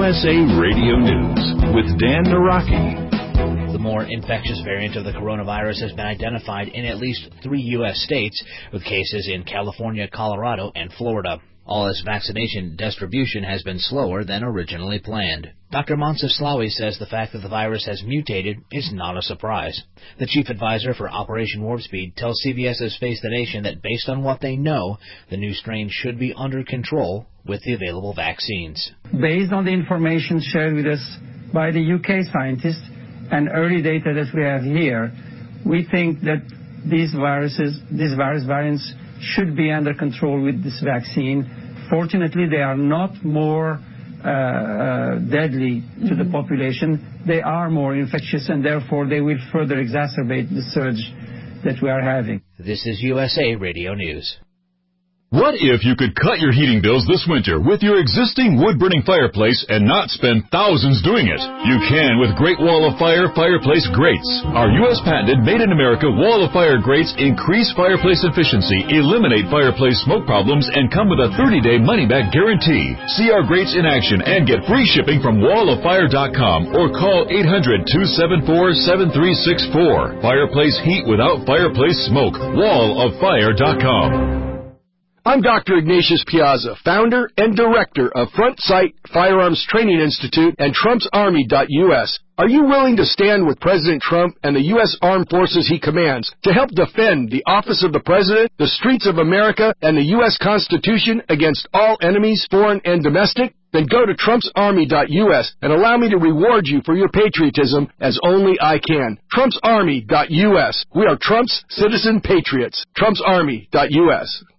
USA Radio News with Dan Naraki. The more infectious variant of the coronavirus has been identified in at least 3 U.S. states, with cases in California, Colorado, and Florida. All this vaccination distribution has been slower than originally planned. Dr. Moncef Slaoui says the fact that the virus has mutated is not a surprise. The chief advisor for Operation Warp Speed tells CBS's Face the Nation that based on what they know, the new strain should be under control with the available vaccines. Based on the information shared with us by the UK scientists and early data that we have here, we think that these virus variants should be under control with this vaccine. Fortunately, they are not more deadly to the population. They are more infectious, and therefore they will further exacerbate the surge that we are having. This is USA Radio News. What if you could cut your heating bills this winter with your existing wood-burning fireplace and not spend thousands doing it? You can with Great Wall of Fire fireplace grates. Our U.S. patented made-in-America Wall of Fire grates increase fireplace efficiency, eliminate fireplace smoke problems, and come with a 30-day money-back guarantee. See our grates in action and get free shipping from walloffire.com or call 800-274-7364. Fireplace heat without fireplace smoke. walloffire.com. I'm Dr. Ignatius Piazza, founder and director of Front Sight Firearms Training Institute and TrumpsArmy.us. Are you willing to stand with President Trump and the U.S. Armed Forces he commands to help defend the office of the President, the streets of America, and the U.S. Constitution against all enemies, foreign and domestic? Then go to TrumpsArmy.us and allow me to reward you for your patriotism as only I can. TrumpsArmy.us. We are Trump's citizen patriots. TrumpsArmy.us.